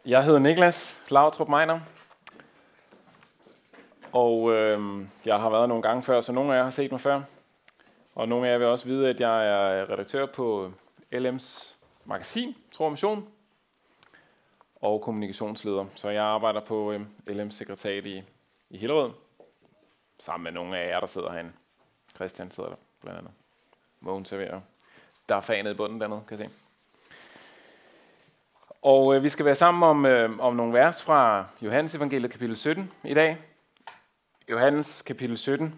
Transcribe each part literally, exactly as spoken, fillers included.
Jeg hedder Niklas Lautrup Meiner, og øh, jeg har været nogle gange før, så nogle af jer har set mig før. Og nogle af jer vil også vide, at jeg er redaktør på L M's magasin, Tro og Mission, og kommunikationsleder. Så jeg arbejder på øh, L M's sekretariat i, i Hillerød, sammen med nogle af jer, der sidder herinde. Christian sidder der blandt andet. Mogens serverer. Der er fanet i bunden dernede, kan jeg se. Og øh, vi skal være sammen om, øh, om nogle vers fra Johannes evangeliet kapitel sytten i dag. Johannes kapitel sytten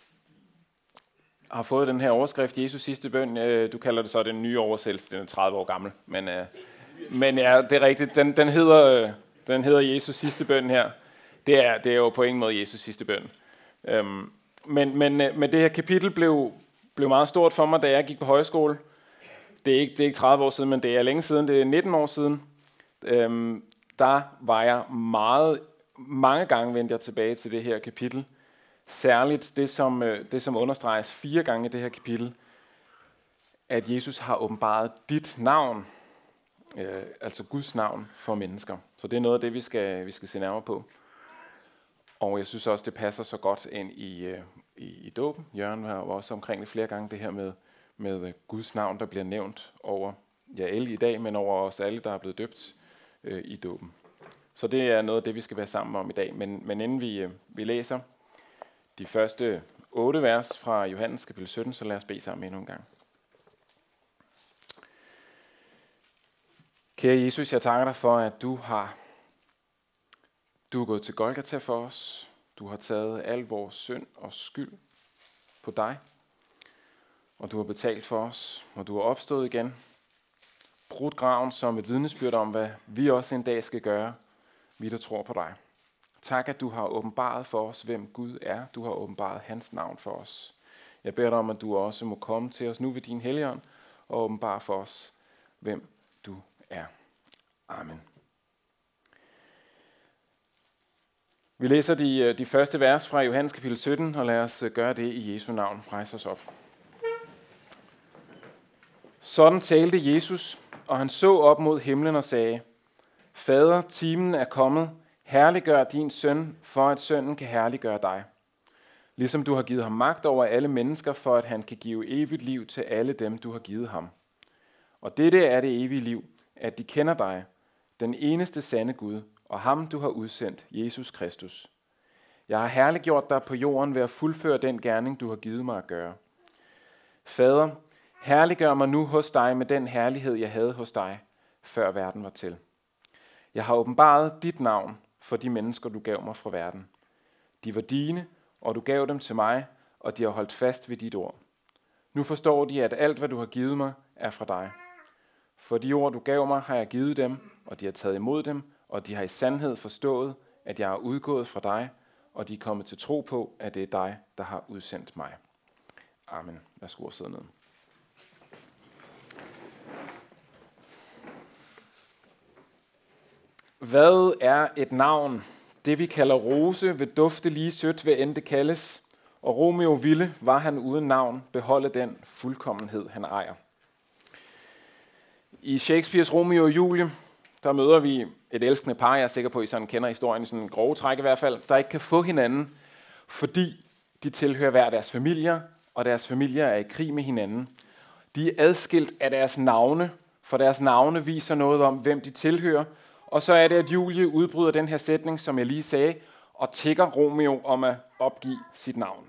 har fået den her overskrift, Jesus sidste bøn. Øh, du kalder det så den nye oversættelse, den er tredive år gammel. Men, øh, men ja, det er rigtigt. Den, den, hedder, øh, den hedder Jesus sidste bøn her. Det er, det er jo på ingen måde Jesus sidste bøn. Øhm, men, men, øh, men det her kapitel blev, blev meget stort for mig, da jeg gik på højskole. Det er, ikke, det er ikke tredive år siden, men det er længe siden. Det er nitten år siden. Øhm, der var jeg meget, mange gange vendte jeg tilbage til det her kapitel. Særligt det som, øh, det, som understreges fire gange i det her kapitel, at Jesus har åbenbaret dit navn, øh, altså Guds navn for mennesker. Så det er noget af det, vi skal, vi skal se nærmere på. Og jeg synes også, det passer så godt ind i, øh, i, i dåben. Jørgen var også omkring det flere gange, det her med, med Guds navn, der bliver nævnt over ja, alle i dag, men over os alle, der er blevet døbt øh, i dåben. Så det er noget af det, vi skal være sammen om i dag. Men, men inden vi, øh, vi læser de første otte vers fra Johannes kapitel sytten, så lad os bede sammen endnu en gang. Kære Jesus, jeg takker dig for, at du har du er gået til Golgata for os. Du har taget al vores synd og skyld på dig. Og du har betalt for os, og du har opstået igen. Brudt graven som et vidnesbyrd om, hvad vi også en dag skal gøre, vi der tror på dig. Tak, at du har åbenbaret for os, hvem Gud er. Du har åbenbaret hans navn for os. Jeg beder dig om, at du også må komme til os nu ved din Helligånd og åbenbare for os, hvem du er. Amen. Vi læser de, de første vers fra Johannes kapitel sytten, og lad os gøre det i Jesu navn. Rejs os op. Sådan talte Jesus, og han så op mod himlen og sagde, Fader, timen er kommet. Herliggør din søn, for at sønnen kan herliggøre dig. Ligesom du har givet ham magt over alle mennesker, for at han kan give evigt liv til alle dem, du har givet ham. Og dette er det evige liv, at de kender dig, den eneste sande Gud, og ham du har udsendt, Jesus Kristus. Jeg har herliggjort dig på jorden ved at fuldføre den gerning, du har givet mig at gøre. Fader, herliggør mig nu hos dig med den herlighed, jeg havde hos dig, før verden var til. Jeg har åbenbaret dit navn for de mennesker, du gav mig fra verden. De var dine, og du gav dem til mig, og de har holdt fast ved dit ord. Nu forstår de, at alt, hvad du har givet mig, er fra dig. For de ord, du gav mig, har jeg givet dem, og de har taget imod dem, og de har i sandhed forstået, at jeg er udgået fra dig, og de er kommet til tro på, at det er dig, der har udsendt mig. Amen. Værsgo at sidde ned. Hvad er et navn? Det vi kalder rose vil dufte lige sødt ved end det kaldes, og Romeo ville, var han uden navn, beholde den fuldkommenhed, han ejer. I Shakespeares Romeo og Julie, der møder vi et elskende par, jeg er sikker på, at I sådan kender historien i sådan en grove træk i hvert fald, der ikke kan få hinanden, fordi de tilhører hver deres familier, og deres familier er i krig med hinanden. De er adskilt af deres navne, for deres navne viser noget om, hvem de tilhører. Og så er det, at Julie udbryder den her sætning, som jeg lige sagde, og tigger Romeo om at opgive sit navn.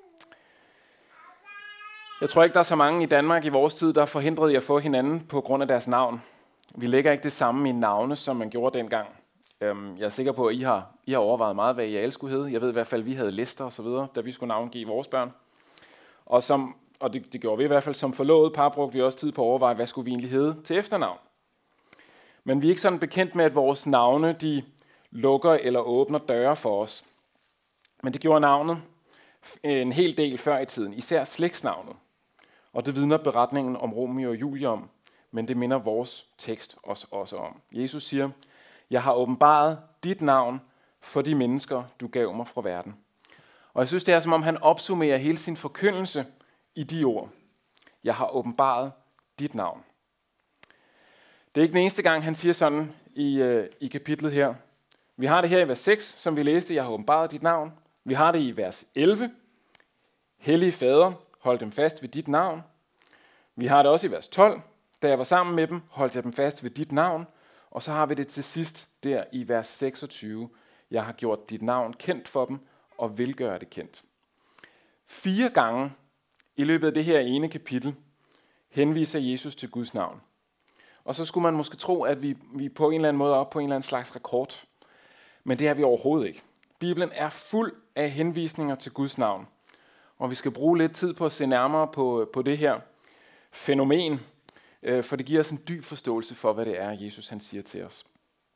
Jeg tror ikke, der er så mange i Danmark i vores tid, der er forhindret i at få hinanden på grund af deres navn. Vi lægger ikke det samme i navne, som man gjorde dengang. Jeg er sikker på, at I har, I har overvejet meget, hvad jeres skulle hedde. Jeg ved i hvert fald, at vi havde lister og så videre, da vi skulle navngive vores børn. Og, som, og det, det gjorde vi i hvert fald som forlovet par, brugte vi også tid på at overveje, hvad skulle vi egentlig hedde til efternavn. Men vi er ikke sådan bekendt med, at vores navne de lukker eller åbner døre for os. Men det gjorde navnet en hel del før i tiden, især slægtsnavnet. Og det vidner beretningen om Romeo og Julie om, men det minder vores tekst os også om. Jesus siger, jeg har åbenbaret dit navn for de mennesker, du gav mig fra verden. Og jeg synes, det er som om han opsummerer hele sin forkyndelse i de ord. Jeg har åbenbaret dit navn. Det er ikke den eneste gang, han siger sådan i, øh, i kapitlet her. Vi har det her i vers seks, som vi læste, jeg har åbenbaret dit navn. Vi har det i vers elleve. Hellige Fader, hold dem fast ved dit navn. Vi har det også i vers tolv. Da jeg var sammen med dem, holdt jeg dem fast ved dit navn. Og så har vi det til sidst der i vers seksogtyve. Jeg har gjort dit navn kendt for dem, og vil gøre det kendt. Fire gange i løbet af det her ene kapitel henviser Jesus til Guds navn. Og så skulle man måske tro, at vi, vi på en eller anden måde er oppe på en eller anden slags rekord. Men det er vi overhovedet ikke. Bibelen er fuld af henvisninger til Guds navn. Og vi skal bruge lidt tid på at se nærmere på, på det her fænomen, øh, for det giver os en dyb forståelse for, hvad det er, Jesus han siger til os.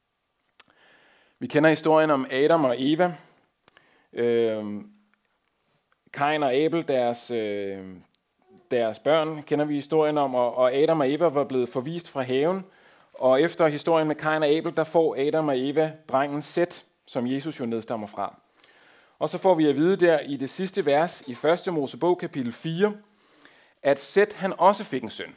Vi kender historien om Adam og Eva. Øh, Kain og Abel, deres, øh, deres børn, kender vi historien om, og, og Adam og Eva var blevet forvist fra haven. Og efter historien med Kain og Abel, der får Adam og Eva drengen Sæt, som Jesus jo nedstammer fra. Og så får vi at vide der i det sidste vers i første Mosebog kapitel fire, at Sæt han også fik en søn,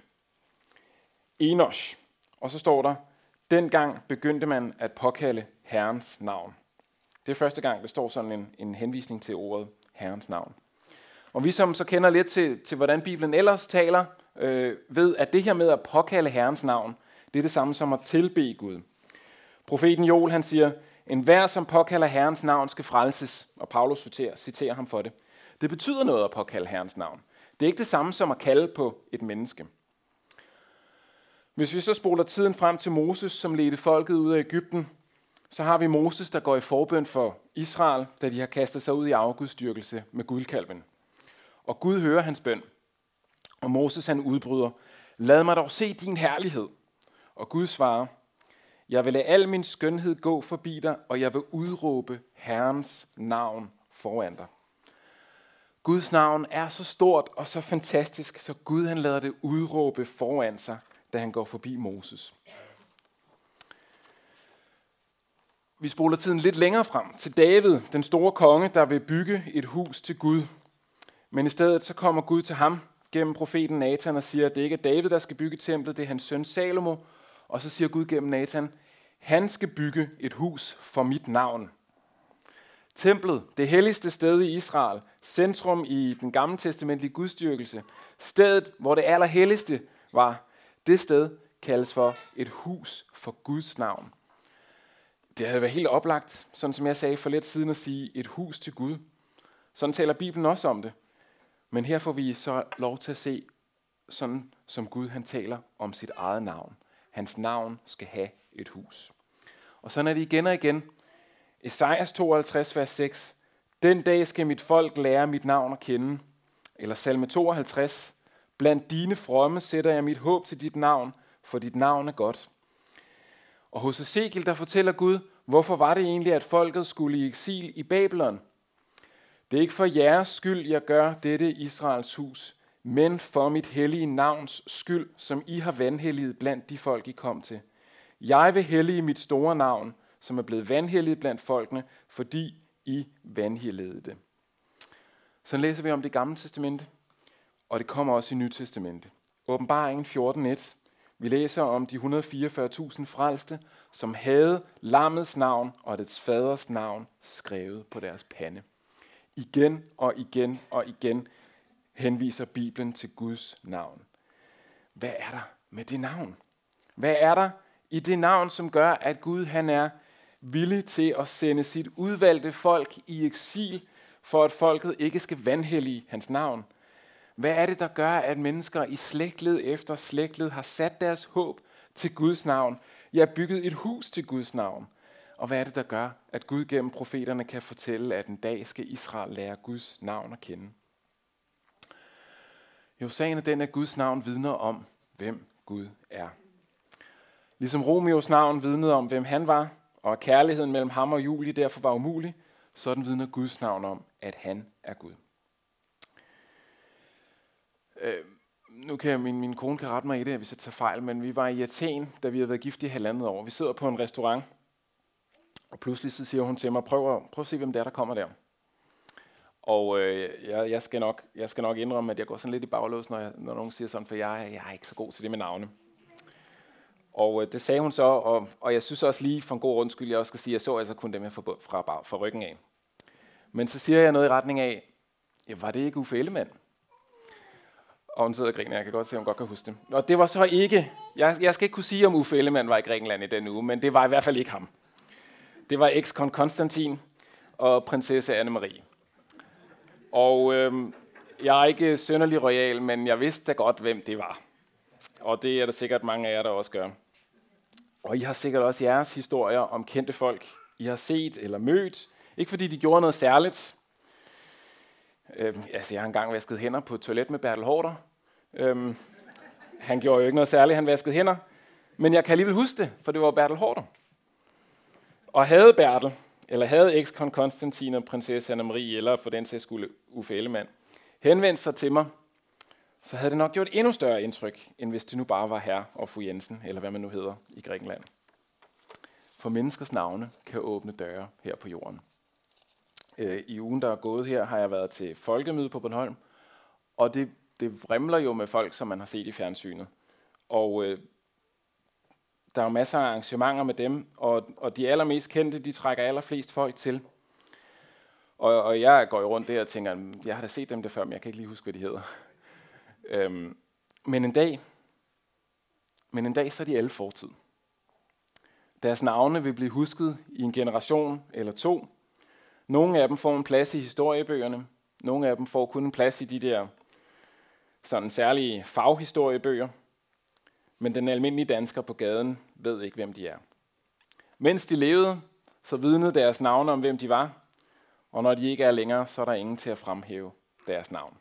Enosh. Og så står der, dengang begyndte man at påkalde Herrens navn. Det er første gang, der står sådan en, en henvisning til ordet Herrens navn. Og vi som så kender lidt til, til hvordan Bibelen ellers taler, øh, ved at det her med at påkalde Herrens navn, det er det samme som at tilbede Gud. Profeten Joel han siger, enhver som påkalder Herrens navn skal frelses, og Paulus citerer, citerer ham for det. Det betyder noget at påkalde Herrens navn. Det er ikke det samme som at kalde på et menneske. Hvis vi så spoler tiden frem til Moses, som ledte folket ud af Egypten, så har vi Moses, der går i forbøn for Israel, da de har kastet sig ud i afgudstyrkelse med guldkalven. Og Gud hører hans bøn. Og Moses han udbryder, lad mig dog se din herlighed. Og Gud svarer, jeg vil lade al min skønhed gå forbi dig, og jeg vil udråbe Herrens navn foran dig. Guds navn er så stort og så fantastisk, så Gud han lader det udråbe foran sig, da han går forbi Moses. Vi spoler tiden lidt længere frem til David, den store konge, der vil bygge et hus til Gud. Men i stedet så kommer Gud til ham gennem profeten Nathan og siger, at det ikke er David, der skal bygge templet, det er hans søn Salomo. Og så siger Gud gennem Nathan, han skal bygge et hus for mit navn. Templet, det helligste sted i Israel, centrum i den gamle testamentlige gudstyrkelse, stedet, hvor det allerhelligste var, det sted kaldes for et hus for Guds navn. Det havde været helt oplagt, sådan som jeg sagde for lidt siden, at sige et hus til Gud. Sådan taler Bibelen også om det. Men her får vi så lov til at se, sådan som Gud han taler om sit eget navn. Hans navn skal have et hus. Og sådan er det igen og igen. Esajas tooghalvtreds, vers seks. Den dag skal mit folk lære mit navn at kende. Eller salme tooghalvtreds. Blandt dine fromme sætter jeg mit håb til dit navn, for dit navn er godt. Og hos Ezekiel, der fortæller Gud, hvorfor var det egentlig, at folket skulle i eksil i Babylon? Det er ikke for jeres skyld, jeg gør dette Israels hus, men for mit hellige navns skyld, som I har vanhelliget blandt de folk, I kom til. Jeg vil hellige mit store navn, som er blevet vanhelliget blandt folkene, fordi I vanhelligede det. Så læser vi om det gamle testamente, og det kommer også i Nyt Testamente. Åbenbaringen fjorten et. Vi læser om de et hundrede og fireogfyrre tusind frelste, som havde lammets navn og dets faders navn skrevet på deres pande. Igen og igen og igen henviser Bibelen til Guds navn. Hvad er der med det navn? Hvad er der i det navn, som gør, at Gud han er villig til at sende sit udvalgte folk i eksil, for at folket ikke skal vanhellige hans navn? Hvad er det, der gør, at mennesker i slægtled efter slægtled har sat deres håb til Guds navn? Jeg har bygget et hus til Guds navn. Og hvad er det, der gør, at Gud gennem profeterne kan fortælle, at en dag skal Israel lære Guds navn at kende? Jo, sagen er den, at Guds navn vidner om, hvem Gud er. Ligesom Romeos navn vidnede om, hvem han var, og at kærligheden mellem ham og Julie derfor var umulig, sådan vidner Guds navn om, at han er Gud. Øh, nu kan min, min kone kan rette mig i det, hvis jeg tager fejl, men vi var i Athen, da vi havde været gift i halvandet år. Vi sidder på en restaurant, og pludselig så siger hun til mig, prøv at, prøv at se, hvem det er, der kommer der. Og øh, jeg, jeg, skal nok, jeg skal nok indrømme, at jeg går sådan lidt i baglås, når, jeg, når nogen siger sådan, for jeg, jeg er ikke så god til det med navne. Og øh, det sagde hun så, og, og jeg synes også lige for en god undskyld, jeg også skal sige, at jeg så altså kun dem her fra, fra, fra ryggen af. Men så siger jeg noget i retning af, ja, var det ikke Uffe Ellemann? Og hun sidder og griner, jeg kan godt se, at hun godt kan huske det. Og det var så ikke, jeg, jeg skal ikke kunne sige, om Uffe Ellemann var i Grækenland i den uge, men det var i hvert fald ikke ham. Det var ekskon Konstantin og prinsesse Anne-Marie. Og øhm, jeg er ikke synderlig royal, men jeg vidste da godt, hvem det var. Og det er der sikkert mange af jer, der også gør. Og I har sikkert også jeres historier om kendte folk, I har set eller mødt. Ikke fordi de gjorde noget særligt. Øhm, altså, jeg har engang vasket hænder på et toilet med Bertel Haarder. Øhm, han gjorde jo ikke noget særligt, han vaskede hænder. Men jeg kan alligevel huske det, for det var Bertel Haarder. Og havde Bertel, eller havde ekskon Konstantin og prinsesse Anne-Marie, eller for den sags skyld Uffe Ellemann, henvendt sig til mig, så havde det nok gjort endnu større indtryk, end hvis det nu bare var herr og fru Jensen, eller hvad man nu hedder i Grækenland. For menneskers navne kan åbne døre her på jorden. I ugen, der er gået her, har jeg været til folkemøde på Bornholm, og det, det vrimler jo med folk, som man har set i fjernsynet. Og øh, der er jo masser af arrangementer med dem, og, og de allermest kendte, de trækker allerflest folk til. Og, og jeg går jo rundt der og tænker, jeg har da set dem der før, men jeg kan ikke lige huske, hvad de hedder. øhm, men en dag, men en dag så er de alle fortid. Deres navne vil blive husket i en generation eller to. Nogle af dem får en plads i historiebøgerne. Nogle af dem får kun en plads i de der sådan særlige faghistoriebøger. Men den almindelige dansker på gaden ved ikke, hvem de er. Mens de levede, så vidnede deres navne om, hvem de var. Og når de ikke er længere, så er der ingen til at fremhæve deres navn.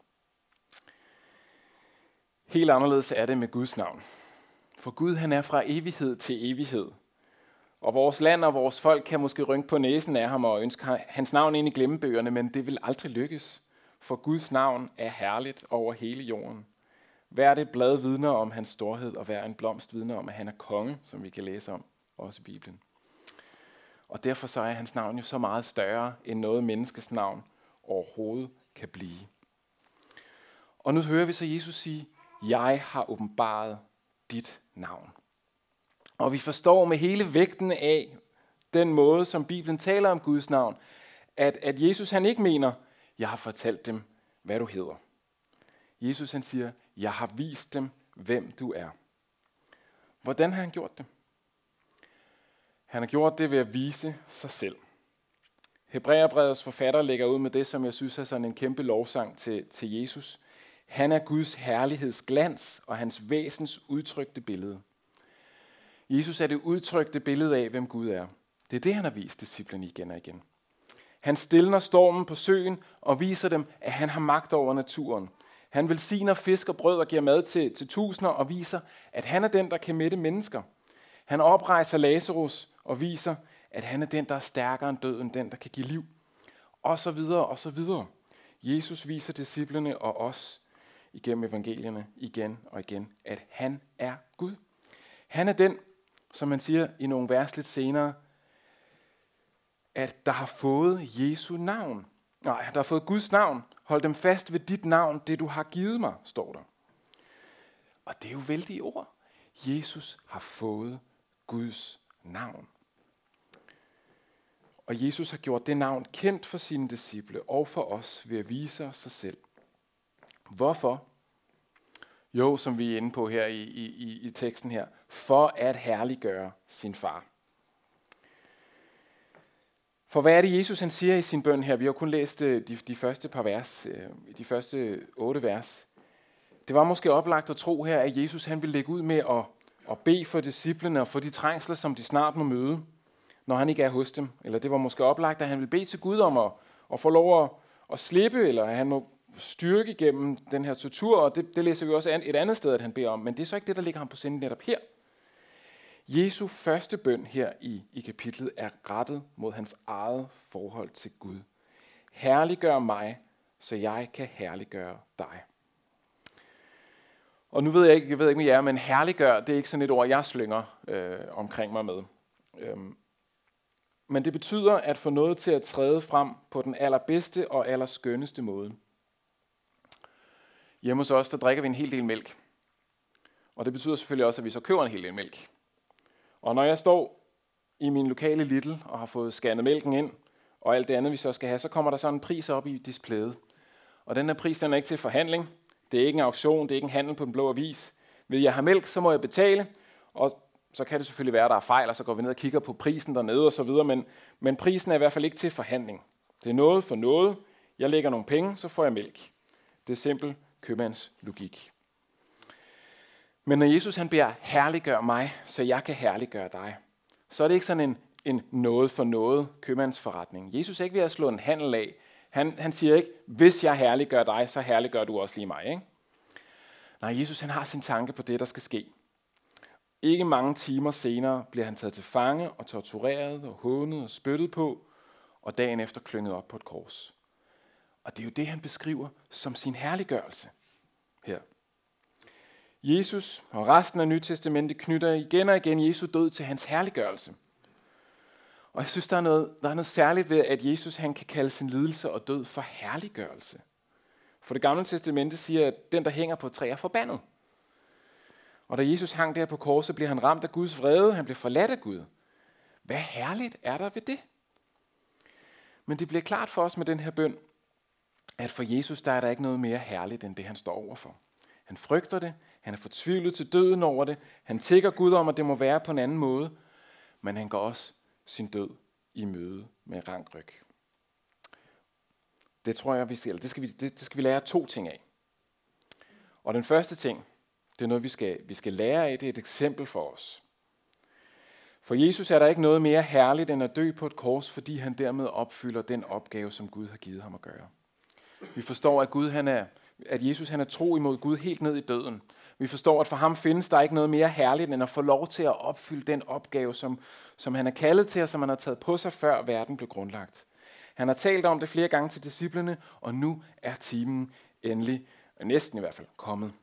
Helt anderledes er det med Guds navn. For Gud, han er fra evighed til evighed. Og vores land og vores folk kan måske rynke på næsen af ham og ønske hans navn ind i glemmebøgerne, men det vil aldrig lykkes. For Guds navn er herligt over hele jorden. Hver det blad vidner om hans storhed, og hver en blomst vidner om, at han er konge, som vi kan læse om, også i Bibelen. Og derfor så er hans navn jo så meget større, end noget menneskes navn overhovedet kan blive. Og nu hører vi så Jesus sige, jeg har åbenbaret dit navn. Og vi forstår med hele vægten af den måde, som Bibelen taler om Guds navn, at, at Jesus han ikke mener, jeg har fortalt dem, hvad du hedder. Jesus han siger, jeg har vist dem, hvem du er. Hvordan har han gjort det? Han har gjort det ved at vise sig selv. Hebræerbrevets forfatter lægger ud med det, som jeg synes er sådan en kæmpe lovsang til, til Jesus. Han er Guds herlighedsglans og hans væsens udtrykte billede. Jesus er det udtrykte billede af, hvem Gud er. Det er det, han har vist disciplene igen og igen. Han stilner stormen på søen og viser dem, at han har magt over naturen. Han velsigner fisk og brød og giver mad til, til tusinder og viser, at han er den, der kan mætte mennesker. Han oprejser Lazarus og viser, at han er den, der er stærkere end døden, den, der kan give liv. Og så videre, og så videre. Jesus viser disciplene og os igennem evangelierne igen og igen, at han er Gud. Han er den, som man siger i nogle vers lidt senere, at der har fået Jesu navn. Nej, der har fået Guds navn. Hold dem fast ved dit navn, det du har givet mig, står der. Og det er jo vældige ord. Jesus har fået Guds navn. Og Jesus har gjort det navn kendt for sine disciple og for os ved at vise os sig selv. Hvorfor? Jo, som vi er inde på her i, i, i teksten her. For at herliggøre sin far. For hvad er det, Jesus han siger i sin bøn her? Vi har kun læst de, de første par vers, de første otte vers. Det var måske oplagt at tro her, at Jesus han ville lægge ud med at, at bede for disciplene og for de trængsler, som de snart må møde, når han ikke er hos dem. Eller det var måske oplagt, at han ville bede til Gud om at, at få lov at, at slippe, eller at han må styrke gennem den her tortur, og det, det læser vi også et andet sted, at han beder om. Men det er så ikke det, der ligger ham på sinde netop her. Jesu første bøn her i, i kapitlet er rettet mod hans eget forhold til Gud. Herliggør mig, så jeg kan herliggøre dig. Og nu ved jeg ikke, jeg ved ikke med jer, men herliggør, det er ikke sådan et ord, jeg slynger øh, omkring mig med. Øhm, men det betyder at få noget til at træde frem på den allerbedste og allerskønneste måde. Hjemme hos os, der drikker vi en hel del mælk. Og det betyder selvfølgelig også, at vi så køber en hel del mælk. Og når jeg står i min lokale Lidl og har fået scannet mælken ind, og alt det andet, vi så skal have, så kommer der så en pris op i displayet. Og den her pris, den er ikke til forhandling. Det er ikke en auktion, det er ikke en handel på den blå avis. Vil jeg have mælk, så må jeg betale, og så kan det selvfølgelig være, at der er fejl, og så går vi ned og kigger på prisen dernede og så videre, men, men prisen er i hvert fald ikke til forhandling. Det er noget for noget. Jeg lægger nogle penge, så får jeg mælk. Det er simpel købmands logik. Men når Jesus han beder herliggør mig, så jeg kan herliggøre dig, så er det ikke sådan en, en noget for noget købmandsforretning. Jesus er ikke ved at slå en handel af. Han, han siger ikke, hvis jeg herliggør dig, så herliggør du også lige mig. Ikke? Nej, Jesus han har sin tanke på det, der skal ske. Ikke mange timer senere bliver han taget til fange og tortureret og hånet og spyttet på, og dagen efter klynget op på et kors. Og det er jo det, han beskriver som sin herliggørelse her. Jesus og resten af Nyt Testamentet knytter igen og igen Jesu død til hans herliggørelse. Og jeg synes, der er noget, der er noget særligt ved, at Jesus han kan kalde sin lidelse og død for herliggørelse. For det gamle testamente siger, at den, der hænger på et træ, er forbandet. Og da Jesus hang der på korset, bliver han ramt af Guds vrede. Han bliver forladt af Gud. Hvad herligt er der ved det? Men det bliver klart for os med den her bøn, at for Jesus der er der ikke noget mere herligt, end det han står overfor. Han frygter det. Han er fortvivlet til døden over det. Han tigger Gud om, at det må være på en anden måde. Men han går også sin død i møde med rank ryg. Det tror jeg, vi skal, det skal vi, det, det skal vi lære to ting af. Og den første ting, det er noget, vi skal, vi skal lære af. Det er et eksempel for os. For Jesus er der ikke noget mere herligt, end at dø på et kors, fordi han dermed opfylder den opgave, som Gud har givet ham at gøre. Vi forstår, at, Gud, han er, at Jesus han er tro imod Gud helt ned i døden. Vi forstår, at for ham findes der ikke noget mere herligt, end at få lov til at opfylde den opgave, som, som han er kaldet til, og som han har taget på sig, før verden blev grundlagt. Han har talt om det flere gange til disciplene, og nu er timen endelig, næsten i hvert fald, kommet.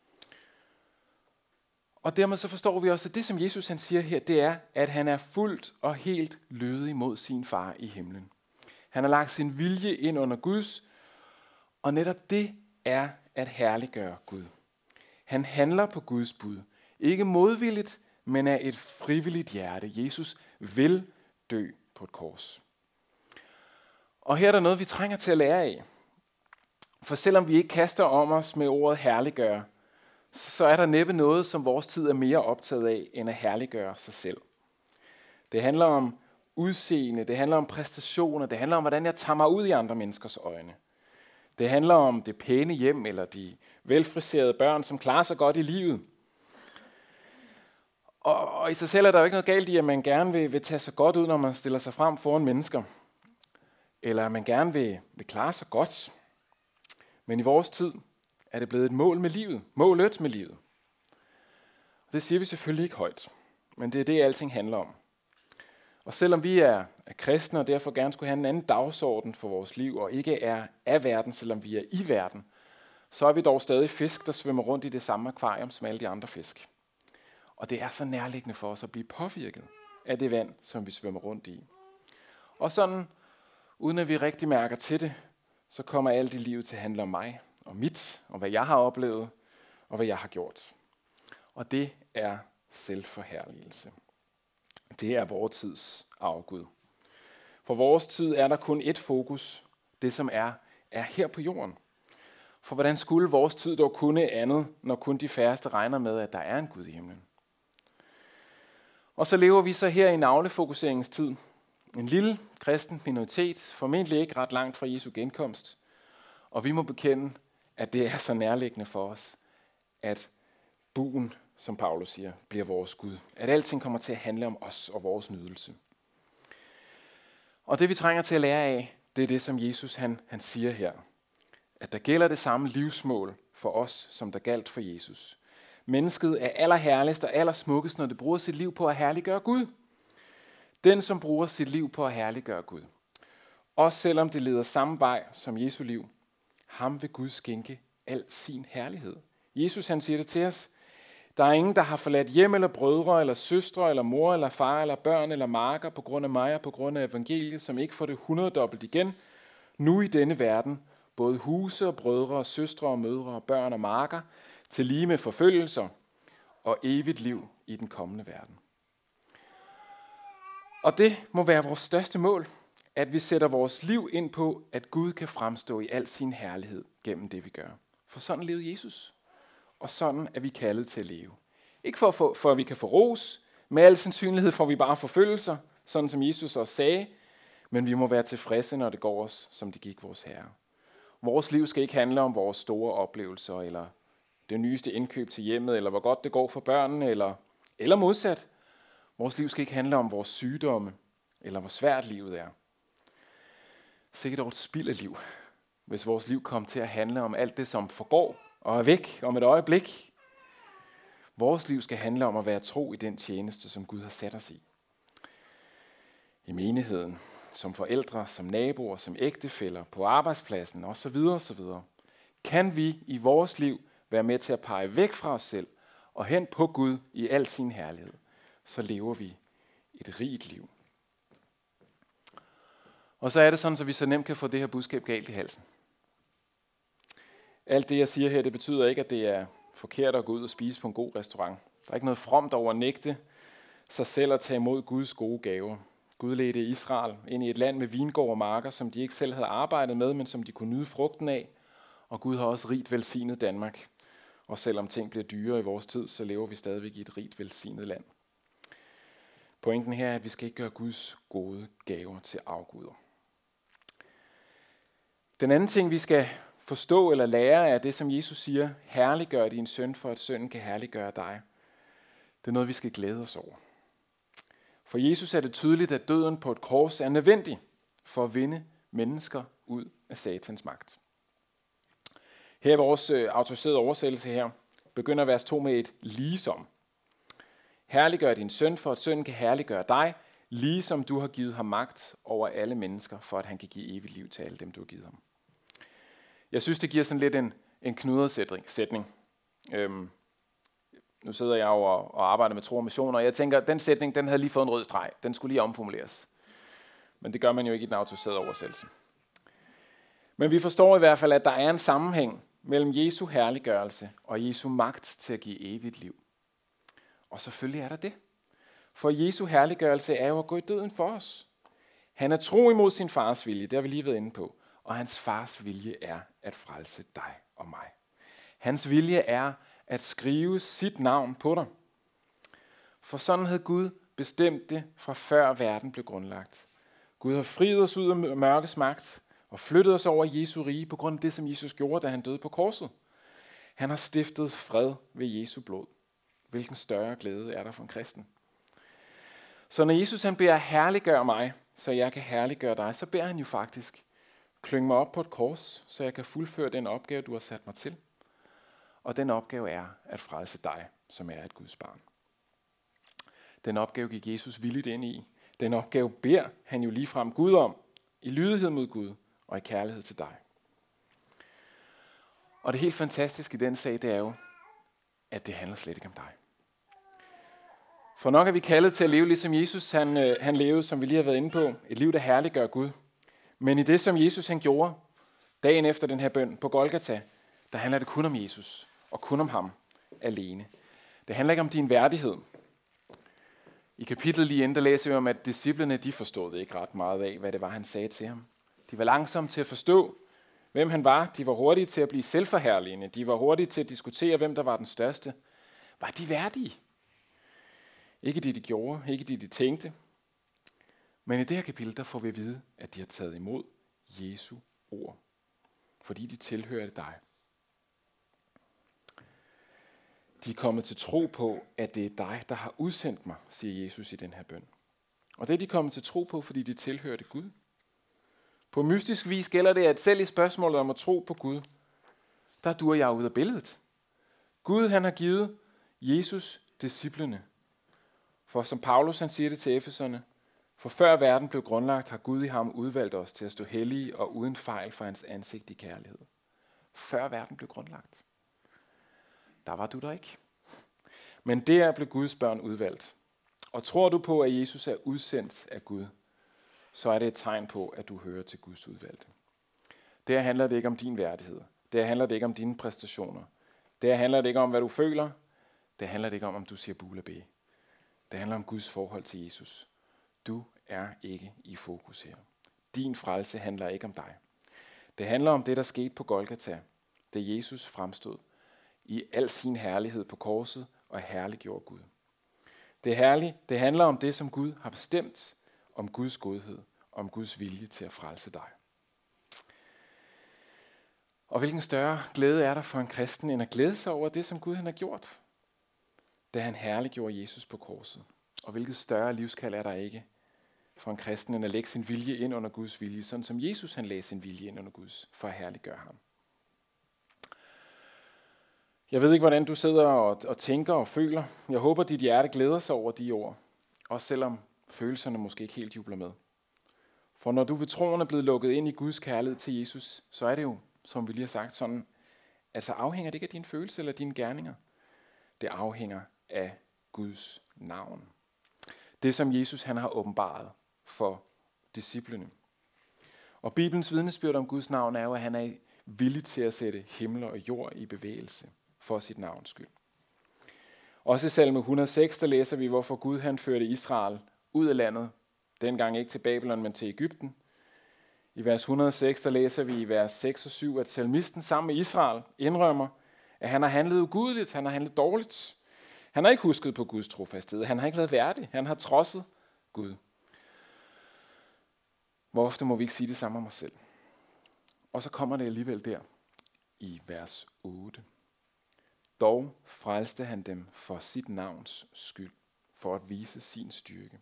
Og dermed så forstår vi også, at det, som Jesus han siger her, det er, at han er fuldt og helt lydig mod sin far i himlen. Han har lagt sin vilje ind under Guds, og netop det er at herliggøre Gud. Han handler på Guds bud. Ikke modvilligt, men af et frivilligt hjerte. Jesus vil dø på et kors. Og her er der noget, vi trænger til at lære af. For selvom vi ikke kaster om os med ordet herliggøre, så er der næppe noget, som vores tid er mere optaget af, end at herliggøre sig selv. Det handler om udseende, det handler om præstationer, det handler om, hvordan jeg tager mig ud i andre menneskers øjne. Det handler om det pæne hjem, eller de velfriserede børn, som klarer sig godt i livet. Og, og i sig selv er der jo ikke noget galt i, at man gerne vil, vil tage sig godt ud, når man stiller sig frem foran mennesker. Eller at man gerne vil, vil klare sig godt. Men i vores tid er det blevet et mål med livet. Målet med livet. Og det siger vi selvfølgelig ikke højt. Men det er det, alting handler om. Og selvom vi er, er kristne, og derfor gerne skulle have en anden dagsorden for vores liv, og ikke er af verden, selvom vi er i verden, så er vi dog stadig fisk, der svømmer rundt i det samme akvarium som alle de andre fisk. Og det er så nærliggende for os at blive påvirket af det vand, som vi svømmer rundt i. Og sådan, uden at vi rigtig mærker til det, så kommer alt i livet til at handle om mig, og mit, og hvad jeg har oplevet, og hvad jeg har gjort. Og det er selvforherligelse. Det er vores tids afgud. For vores tid er der kun ét fokus, det som er, er her på jorden. For hvordan skulle vores tid dog kunne andet, når kun de færreste regner med, at der er en Gud i himlen? Og så lever vi så her i navlefokuseringens tid. En lille kristen minoritet, formentlig ikke ret langt fra Jesu genkomst. Og vi må bekende, at det er så nærliggende for os, at buen, som Paulus siger, bliver vores Gud. At alting kommer til at handle om os og vores nydelse. Og det vi trænger til at lære af, det er det, som Jesus han, han siger her. At der gælder det samme livsmål for os, som der galt for Jesus. Mennesket er allerherligst og allersmukkest, når det bruger sit liv på at herliggøre Gud. Den, som bruger sit liv på at herliggøre Gud. Også selvom det leder samme vej som Jesu liv, ham vil Gud skænke al sin herlighed. Jesus han siger det til os. Der er ingen, der har forladt hjem eller brødre, eller søstre, eller mor, eller far, eller børn, eller marker på grund af mig og på grund af evangeliet, som ikke får det hundreddobbelt igen. Nu i denne verden, både huse og brødre og søstre og mødre og børn og marker, til lige med forfølgelser og evigt liv i den kommende verden. Og det må være vores største mål, at vi sætter vores liv ind på, at Gud kan fremstå i al sin herlighed gennem det, vi gør. For sådan levede Jesus. Og sådan er vi kaldet til at leve. Ikke for, for, for at vi kan få ros. Med al sandsynlighed får vi bare forfølgelser, sådan som Jesus også sagde. Men vi må være tilfredse, når det går os, som det gik vores Herre. Vores liv skal ikke handle om vores store oplevelser, eller det nyeste indkøb til hjemmet, eller hvor godt det går for børnene, eller, eller modsat. Vores liv skal ikke handle om vores sygdomme, eller hvor svært livet er. Sikkert dog et spild af liv, hvis vores liv kom til at handle om alt det, som forgår og er væk om et øjeblik. Vores liv skal handle om at være tro i den tjeneste, som Gud har sat os i. I menigheden, som forældre, som naboer, som ægtefæller, på arbejdspladsen osv. osv. Kan vi i vores liv være med til at pege væk fra os selv og hen på Gud i al sin herlighed, så lever vi et rigt liv. Og så er det sådan, så vi så nemt kan få det her budskab galt i halsen. Alt det, jeg siger her, det betyder ikke, at det er forkert at gå ud og spise på en god restaurant. Der er ikke noget fromt over at nægte sig selv at tage imod Guds gode gaver. Gud ledte Israel ind i et land med vingård og marker, som de ikke selv havde arbejdet med, men som de kunne nyde frugten af. Og Gud har også rigt velsignet Danmark. Og selvom ting bliver dyrere i vores tid, så lever vi stadigvæk i et rigt velsignet land. Pointen her er, at vi skal ikke gøre Guds gode gaver til afguder. Den anden ting, vi skal forstå eller lære, er det, som Jesus siger, herliggør din søn, for at sønnen kan herliggøre dig. Det er noget, vi skal glæde os over. For Jesus er det tydeligt, at døden på et kors er nødvendig for at vinde mennesker ud af satans magt. Her i vores autoriserede oversættelse her, begynder vers to med et ligesom. Herliggør din søn, for at sønnen kan herliggøre dig, ligesom du har givet ham magt over alle mennesker, for at han kan give evigt liv til alle dem, du har givet ham. Jeg synes, det giver sådan lidt en, en knudret sætning. Øhm, nu sidder jeg jo og, og arbejder med tro og mission, og jeg tænker, at den sætning, den havde lige fået en rød streg. Den skulle lige omformuleres. Men det gør man jo ikke i den autoriserede oversættelse. Men vi forstår i hvert fald, at der er en sammenhæng mellem Jesu herliggørelse og Jesu magt til at give evigt liv. Og selvfølgelig er der det. For Jesu herliggørelse er jo at gå i døden for os. Han er tro imod sin fars vilje, det har vi lige været inde på. Og hans fars vilje er at frelse dig og mig. Hans vilje er at skrive sit navn på dig. For sådan havde Gud bestemt det fra før verden blev grundlagt. Gud har friet os ud af mørkets magt og flyttet os over i Jesu rige på grund af det, som Jesus gjorde, da han døde på korset. Han har stiftet fred ved Jesu blod. Hvilken større glæde er der for en kristen? Så når Jesus han beder herliggør mig, så jeg kan herliggøre dig, så beder han jo faktisk, klyng mig op på et kors, så jeg kan fuldføre den opgave, du har sat mig til. Og den opgave er at frelse dig, som er et Guds barn. Den opgave gik Jesus villigt ind i. Den opgave beder han jo ligefrem Gud om, i lydighed mod Gud og i kærlighed til dig. Og det helt fantastiske i den sag, det er jo, at det handler slet ikke om dig. For nok er vi kaldet til at leve ligesom Jesus, han, øh, han levede, som vi lige har været inde på, et liv, der herliggør Gud. Men i det, som Jesus han gjorde, dagen efter den her bøn på Golgata, der handler det kun om Jesus, og kun om ham alene. Det handler ikke om din værdighed. I kapitlet lige inden, der læser vi om, at disciplene, de forstod ikke ret meget af, hvad det var, han sagde til ham. De var langsomme til at forstå, hvem han var. De var hurtige til at blive selvforherligende. De var hurtige til at diskutere, hvem der var den største. Var de værdige? Ikke det, de gjorde, ikke det, de tænkte. Men i det her kapitel, der får vi at vide, at de har taget imod Jesu ord. Fordi de tilhørte dig. De er kommet til tro på, at det er dig, der har udsendt mig, siger Jesus i den her bøn. Og det er de kommet til tro på, fordi de tilhørte Gud. På mystisk vis gælder det, at selv i spørgsmålet om at tro på Gud, der duer jeg ud af billedet. Gud, han har givet Jesus disciplene. For som Paulus han siger det til Efeserne, for før verden blev grundlagt, har Gud i ham udvalgt os til at stå hellige og uden fejl for hans ansigt i kærlighed. Før verden blev grundlagt. Der var du der ikke. Men der blev Guds børn udvalgt. Og tror du på, at Jesus er udsendt af Gud, så er det et tegn på, at du hører til Guds udvalgte. Der handler det ikke om din værdighed. Der handler det ikke om dine præstationer. Der handler det ikke om, hvad du føler. Der handler det ikke om, om du siger bule bæ. Det handler om Guds forhold til Jesus. du er ikke i fokus her. Din frelse handler ikke om dig. Det handler om det, der skete på Golgata, da Jesus fremstod i al sin herlighed på korset og herliggjorde Gud. Det er herligt. Det handler om det, som Gud har bestemt, om Guds godhed, om Guds vilje til at frelse dig. Og hvilken større glæde er der for en kristen, end at glæde sig over det, som Gud han har gjort, da han herliggjorde Jesus på korset. Og hvilket større livskald er der ikke for en kristen, end at lægge sin vilje ind under Guds vilje, sådan som Jesus han lagde sin vilje ind under Guds, for at herliggøre ham. Jeg ved ikke, hvordan du sidder og, og tænker og føler. Jeg håber, dit hjerte glæder sig over de ord, også selvom følelserne måske ikke helt jubler med. For når du ved troen er blevet lukket ind i Guds kærlighed til Jesus, så er det jo, som vi lige har sagt, sådan, altså afhænger det ikke af dine følelser eller dine gerninger. Det afhænger af Guds navn. Det, som Jesus han har åbenbaret for disciplene. Og Bibelens vidnesbyrd om Guds navn er jo, at han er villig til at sætte himmel og jord i bevægelse for sit navns skyld. Også i salme et hundrede og seks, der læser vi, hvorfor Gud han førte Israel ud af landet. Dengang ikke til Babylon, men til Egypten. I vers et hundrede og seks, der læser vi i vers seks og syv, at salmisten sammen med Israel indrømmer, at han har handlet ugudeligt, han har handlet dårligt. Han har ikke husket på Guds trofasthed, han har ikke været værdig, han har trodset Gud. Hvor ofte må vi ikke sige det samme om os selv? Og så kommer det alligevel der i vers otte. Dog frelste han dem for sit navns skyld, for at vise sin styrke.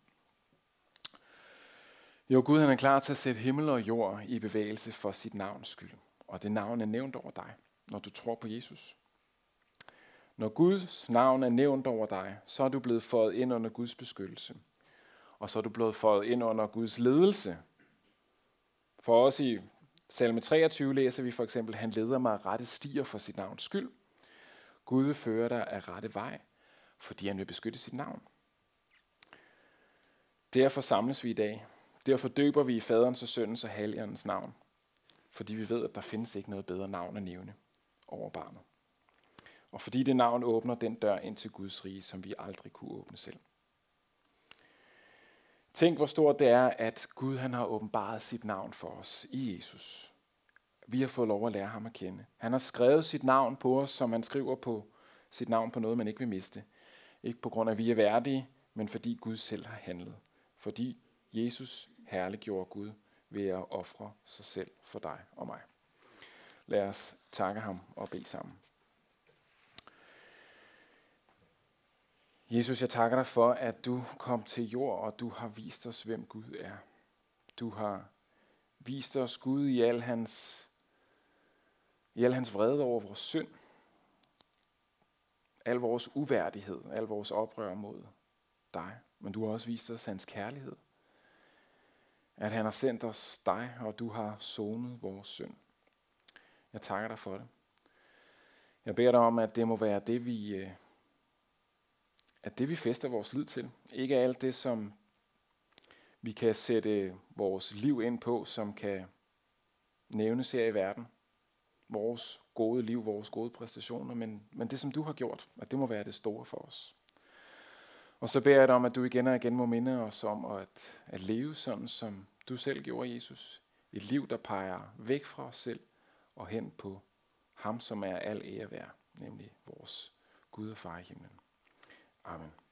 Jo, Gud han er klar til at sætte himmel og jord i bevægelse for sit navns skyld. Og det navn er nævnt over dig, når du tror på Jesus. Når Guds navn er nævnt over dig, så er du blevet føjet ind under Guds beskyttelse. Og så er du blevet føjet ind under Guds ledelse. For os i salme treogtyve læser vi for eksempel, han leder mig af rette stier for sit navns skyld. Gud vil føre dig af rette vej, fordi han vil beskytte sit navn. Derfor samles vi i dag. Derfor døber vi i faderens og søndens og helligåndens navn. Fordi vi ved, at der findes ikke noget bedre navn at nævne over barnet. Og fordi det navn åbner den dør ind til Guds rige, som vi aldrig kunne åbne selv. Tænk, hvor stort det er, at Gud han har åbenbaret sit navn for os i Jesus. Vi har fået lov at lære ham at kende. Han har skrevet sit navn på os, som han skriver på sit navn på noget, man ikke vil miste. Ikke på grund af, at vi er værdige, men fordi Gud selv har handlet. Fordi Jesus herliggjorde Gud ved at ofre sig selv for dig og mig. Lad os takke ham og bede sammen. Jesus, jeg takker dig for, at du kom til jord, og du har vist os, hvem Gud er. Du har vist os Gud i al hans, i al hans vrede over vores synd, al vores uværdighed, al vores oprør mod dig. Men du har også vist os hans kærlighed. At han har sendt os dig, og du har sonet vores synd. Jeg takker dig for det. Jeg beder dig om, at det må være det, vi, at det, vi fæster vores lid til. Ikke alt det, som vi kan sætte vores liv ind på, som kan nævnes her i verden. Vores gode liv, vores gode præstationer, men, men det, som du har gjort, at det må være det store for os. Og så beder jeg dig om, at du igen og igen må minde os om at, at leve sådan, som du selv gjorde, Jesus. Et liv, der peger væk fra os selv og hen på ham, som er al ære værd, nemlig vores Gud og Far i himlen. Amen.